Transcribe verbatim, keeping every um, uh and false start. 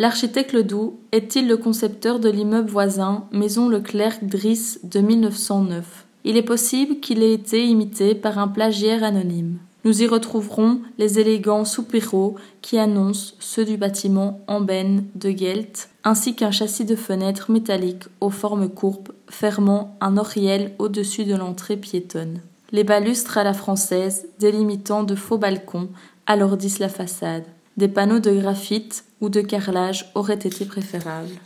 L'architecte Ledoux est-il le concepteur de l'immeuble voisin Maison Leclerc Driss de mille neuf cent neuf? Il est possible qu'il ait été imité par un plagiaire anonyme. Nous y retrouverons les élégants soupiraux qui annoncent ceux du bâtiment Ambène de Gelt, ainsi qu'un châssis de fenêtres métalliques aux formes courbes fermant un oriel au-dessus de l'entrée piétonne. Les balustres à la française, délimitant de faux balcons, alourdissent la façade. Des panneaux de graphite ou de carrelage auraient été préférables.